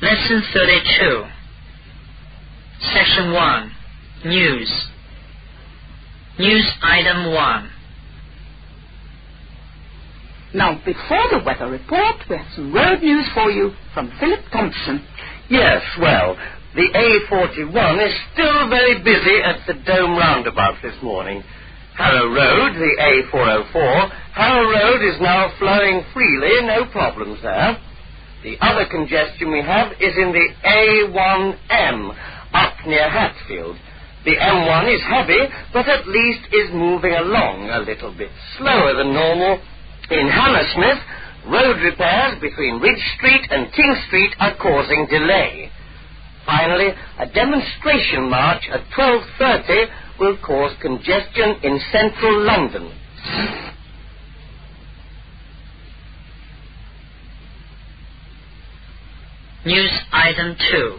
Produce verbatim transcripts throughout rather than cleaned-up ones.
Lesson thirty-two. Section one. News. News item one. Now, before the weather report, we have some road news for you from Philip Thompson. Yes, well, the A forty-one is still very busy at the Dome Roundabout this morning. Harrow Road, the A four oh four, Harrow Road is now flowing freely, no problems there. The other congestion we have is in the A one M, up near Hatfield. The M one is heavy, but at least is moving along a little bit slower than normal. In Hammersmith, road repairs between Ridge Street and King Street are causing delay. Finally, a demonstration march at twelve thirty will cause congestion in central London. News item two.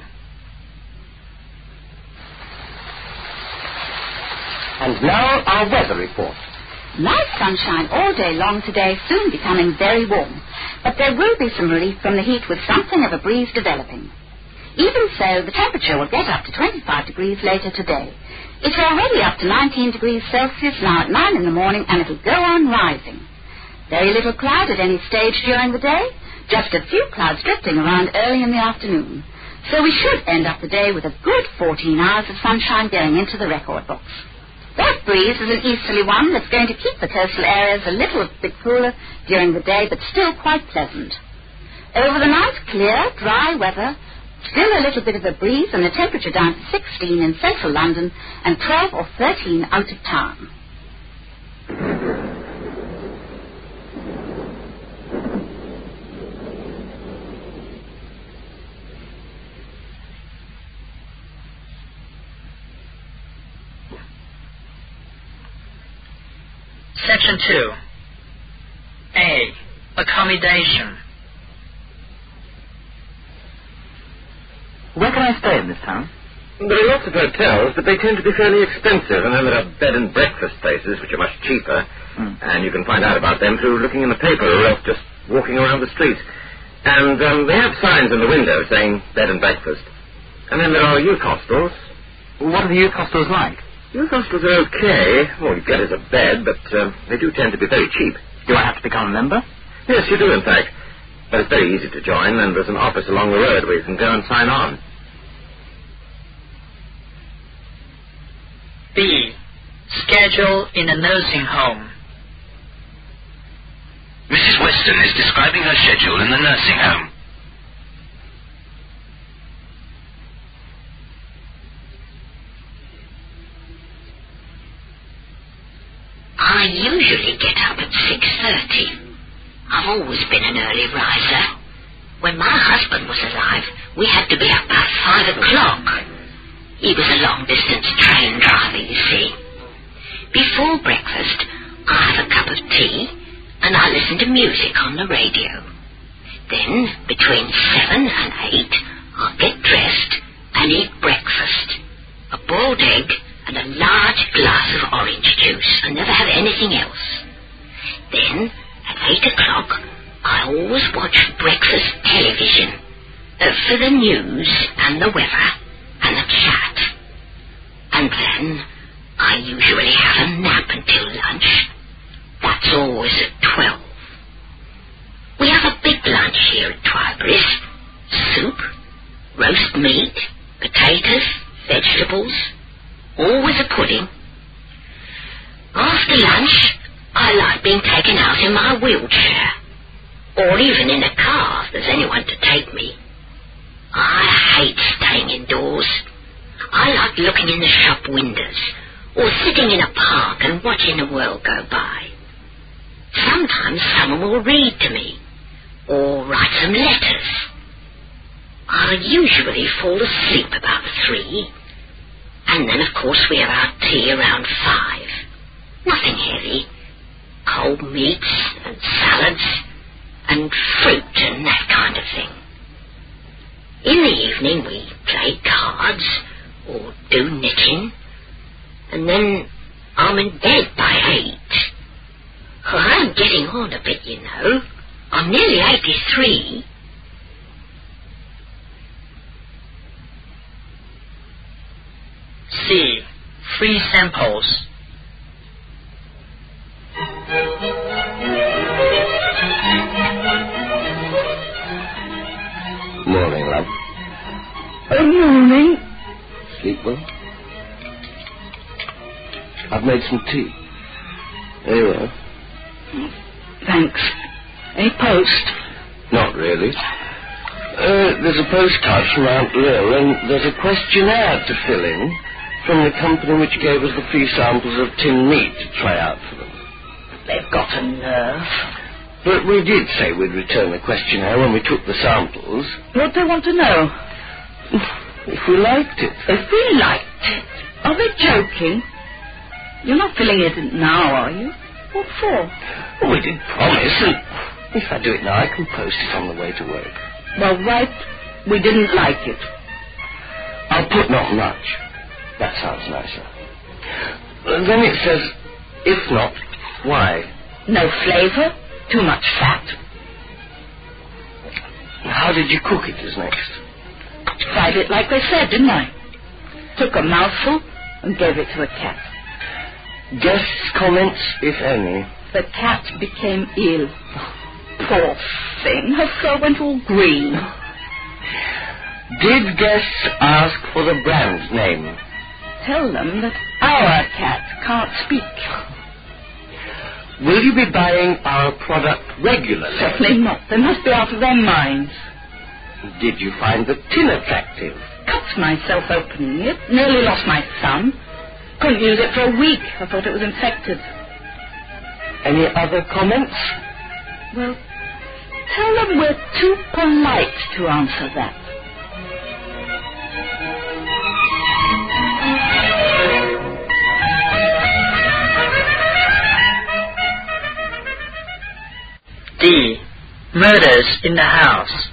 And now our weather report. Nice sunshine all day long today, soon becoming very warm. But there will be some relief from the heat with something of a breeze developing. Even so, the temperature will get up to twenty-five degrees later today. It's already up to nineteen degrees Celsius now at nine in the morning, and it'll go on rising. Very little cloud at any stage during the day, just a few clouds drifting around early in the afternoon. So we should end up the day with a good fourteen hours of sunshine going into the record books. That breeze is an easterly one that's going to keep the coastal areas a little bit cooler during the day, but still quite pleasant. Over the night, clear, dry weather, still a little bit of a breeze, and the temperature down to sixteen in central London and twelve or thirteen out of town. Section two. A. Accommodation. Where can I stay in this town? There are lots of hotels, but they tend to be fairly expensive, and then there are bed and breakfast places, which are much cheaper, mm. and you can find out about them through looking in the paper or else just walking around the street. And um, they have signs in the window saying bed and breakfast. And then there are youth hostels. What are the youth hostels like? Youth hostels are okay. All you get is a bed, but um, they do tend to be very cheap. Do I have to become a member? Yes, you do, in fact. But it's very easy to join, and there's an office along the road where you can go and sign on. B. Schedule in a nursing home. Missus Weston is describing her schedule in the nursing home. I usually get up at six thirty. I've always been an early riser. When my husband was alive, we had to be up by five o'clock. He was a long-distance train driver, you see. Before breakfast, I have a cup of tea, and I listen to music on the radio. Then, between seven and eight, I'll get dressed and eat breakfast. A boiled egg and a large glass of orange juice, and never have anything else. Then, at eight o'clock, I always watch breakfast television uh, for the news and the weather and the chat. And then, I usually have a nap until lunch. That's always at twelve. We have a big lunch here at Twybury's. Soup, roast meat, potatoes, vegetables, always a pudding. After lunch, I like being taken out in my wheelchair, or even in a car if there's anyone to take me. I hate staying indoors. I like looking in the shop windows, or sitting in a park and watching the world go by. Sometimes someone will read to me, or write some letters. I usually fall asleep about three, and then of course we have our tea around five. Nothing heavy. Cold meats and salads and fruit and that kind of thing. In the evening we play cards or do knitting, and then I'm in bed by eight. Oh, I'm getting on a bit, you know. I'm nearly eighty-three. C. Free samples. Morning, love. Good morning. Sleep well? I've made some tea. There you are. Thanks. A post? Not really. Uh, there's a postcard from Aunt Lil, and there's a questionnaire to fill in from the company which gave us the free samples of tinned meat to try out for them. They've got a nerve. But we did say we'd return the questionnaire when we took the samples. What do they want to know? If we liked it. If we liked it? Are they joking? You're not filling it in now, are you? What for? Well, we did promise, and if I do it now, I can post it on the way to work. Well, right, we didn't like it. I'll put not much. That sounds nicer. And then it says, if not, why? No flavour, too much fat. How did you cook it is next? Fried it like they said, didn't I? Took a mouthful and gave it to a cat. Guests' comments, if any? The cat became ill. Poor thing, her fur went all green. Did guests ask for the brand name? Tell them that our cat can't speak. Will you be buying our product regularly? Certainly not. They must be out of their minds. Did you find the tin attractive? Cut myself opening it. Nearly lost my thumb. Couldn't use it for a week. I thought it was infected. Any other comments? Well, tell them we're too polite to answer that. D. Murders in the house.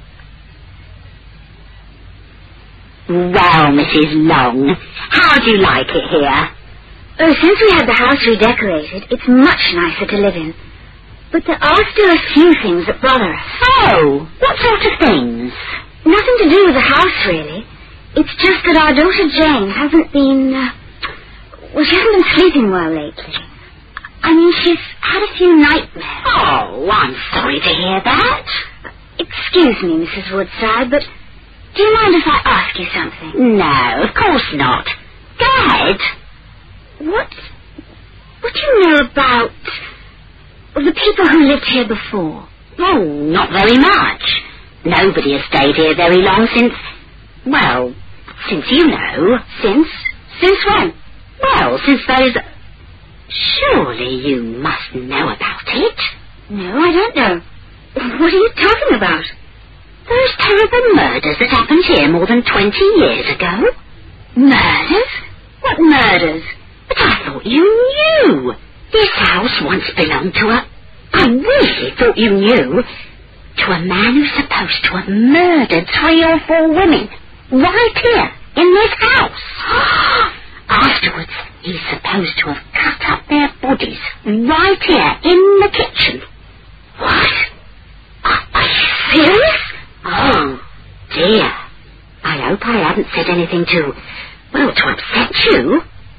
Well, Missus Long, how do you like it here? Oh, since we had the house redecorated, it's much nicer to live in. But there are still a few things that bother us. Oh, what sort of things? Nothing to do with the house, really. It's just that our daughter Jane hasn't been... Uh, well, she hasn't been sleeping well lately. I mean, she's had a few nightmares. Oh, I'm sorry to hear that. Excuse me, Missus Woodside, but do you mind if I ask you something? No, of course not. Go ahead. What... what do you know about... the people who lived here before? Oh, not very much. Nobody has stayed here very long since... well, since you know. Since? Since when? Well, since those... surely you must know about it. No, I don't know. What are you talking about? Those terrible murders that happened here more than twenty years ago. Murders? What murders? But I thought you knew. This house once belonged to a... I really thought you knew. To a man who's supposed to have murdered three or four women. Right here, in this house. Afterwards, he's supposed to have cut up their bodies. Right here, in the kitchen. What? Are, are you serious? Oh, dear. I hope I haven't said anything to... well, to upset you.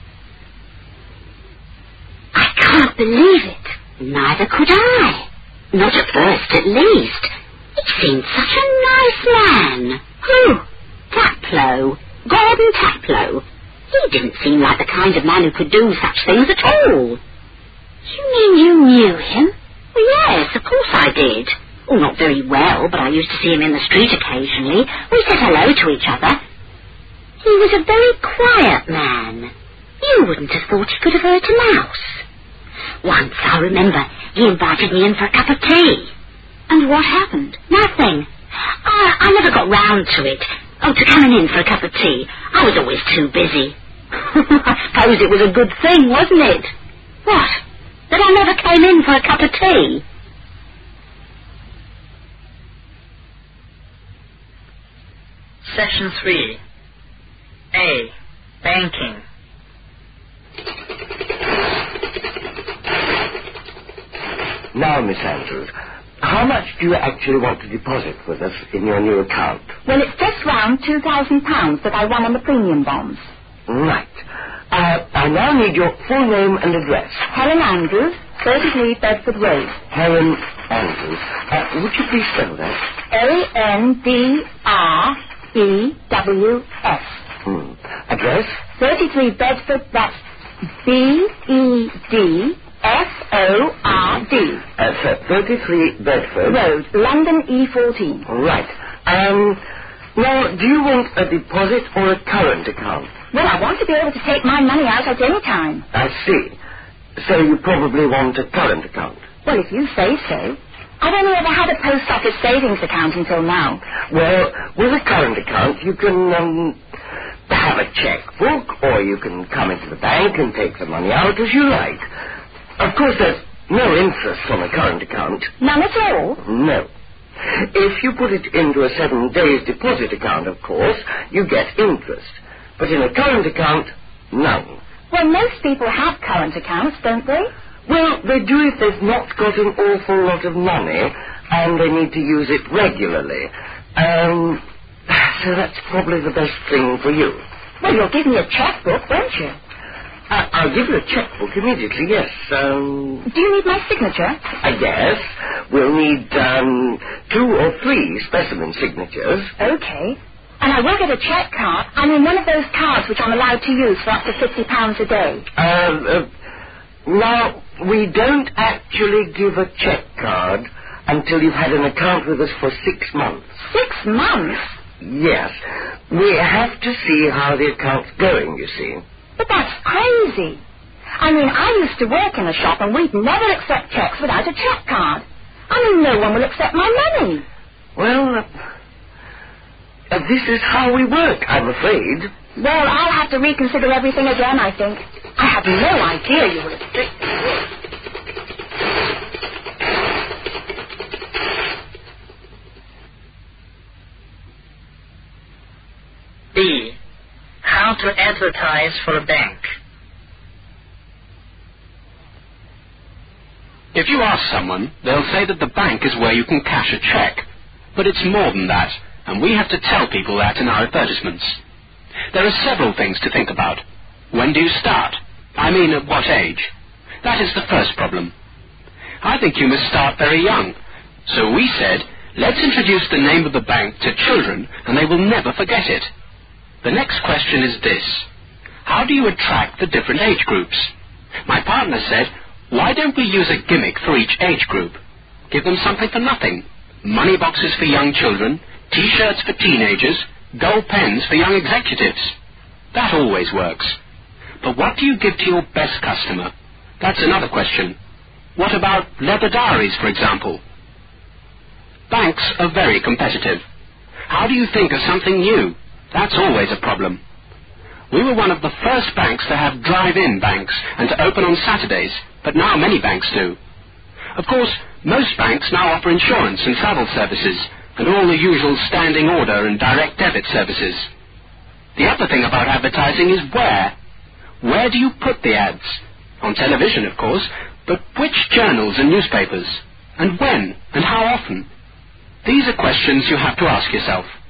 I can't believe it. Neither could I. Not at first, at least. He seemed such a nice man. Who? Taplow. Gordon Taplow. He didn't seem like the kind of man who could do such things at all. You mean you knew him? Well, yes, of course I did. Oh, not very well, but I used to see him in the street occasionally. We said hello to each other. He was a very quiet man. You wouldn't have thought he could have hurt a mouse. Once, I remember, he invited me in for a cup of tea. And what happened? Nothing. I, I never got round to it. Oh, to coming in for a cup of tea. I was always too busy. I suppose it was a good thing, wasn't it? What? That I never came in for a cup of tea? Section three. A. Banking. Now, Miss Andrews, how much do you actually want to deposit with us in your new account? Well, it's just round two thousand pounds that I won on the premium bonds. Right. Uh, I now need your full name and address. Helen Andrews, thirty-three Bedford Road. Helen Andrews. Uh, would you please spell that? A N D R E W S. Hmm. Address? thirty-three Bedford, that's B E D F O R D. Uh, so thirty-three Bedford Road, London E fourteen. Right. Um, now, do you want a deposit or a current account? Well, I want to be able to take my money out at any time. I see. So you probably want a current account? Well, if you say so. I've only ever had a post office savings account until now. Well, with a current account, you can um, have a checkbook, or you can come into the bank and take the money out as you like. Of course, there's no interest on a current account. None at all? No. If you put it into a seven days deposit account, of course, you get interest. But in a current account, none. Well, most people have current accounts, don't they? Well, they do if they've not got an awful lot of money and they need to use it regularly. Um, so that's probably the best thing for you. Well, you'll give me a checkbook, won't you? Uh, I'll give you a checkbook immediately, yes. Um, Do you need my signature? Uh, yes. We'll need um, two or three specimen signatures. Okay. And I will get a check card. I mean, one of those cards which I'm allowed to use for up to fifty pounds a day. Uh, uh, now, we don't actually give a check card until you've had an account with us for six months. Six months? Yes. We have to see how the account's going, you see. But that's crazy. I mean, I used to work in a shop and we'd never accept checks without a check card. I mean, no one will accept my money. Well, uh, uh, this is how we work, I'm afraid. Well, I'll have to reconsider everything again, I think. I had no idea you were a strict... B. How to advertise for a bank. If you ask someone, they'll say that the bank is where you can cash a check. But it's more than that, and we have to tell people that in our advertisements. There are several things to think about. When do you start? I mean, at what age? That is the first problem. I think you must start very young. So we said, let's introduce the name of the bank to children, and they will never forget it. The next question is this. How do you attract the different age groups? My partner said, why don't we use a gimmick for each age group? Give them something for nothing. Money boxes for young children, T-shirts for teenagers, gold pens for young executives. That always works. But what do you give to your best customer? That's another question. What about leather diaries, for example? Banks are very competitive. How do you think of something new? That's always a problem. We were one of the first banks to have drive-in banks and to open on Saturdays, but now many banks do. Of course, most banks now offer insurance and travel services, and all the usual standing order and direct debit services. The other thing about advertising is where. Where do you put the ads? On television, of course, but which journals and newspapers? And when? And how often? These are questions you have to ask yourself.